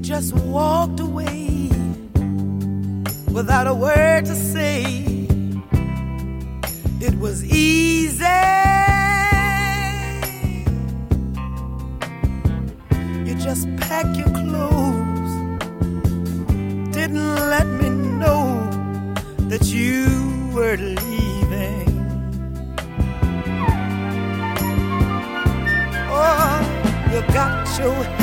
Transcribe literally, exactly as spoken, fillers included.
just walked away without a word to say. It was easy. You just packed your clothes, didn't let me know that you were leaving. Oh, you got your